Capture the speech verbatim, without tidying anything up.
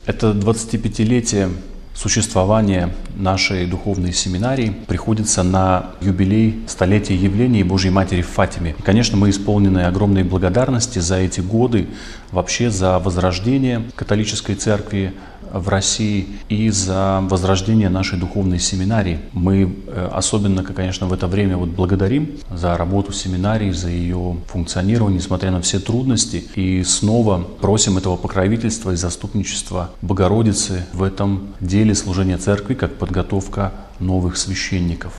Это двадцатипятилетие существования нашей духовной семинарии приходится на юбилей столетия явления Божьей Матери в Фатиме. И, конечно, мы исполнены огромной благодарности за эти годы, вообще за возрождение католической церкви в России и за возрождение нашей духовной семинарии. Мы особенно, конечно, в это время вот благодарим за работу семинарии, за ее функционирование, несмотря на все трудности. И снова просим этого покровительства и заступничества Богородицы в этом деле служения церкви, как подготовка новых священников.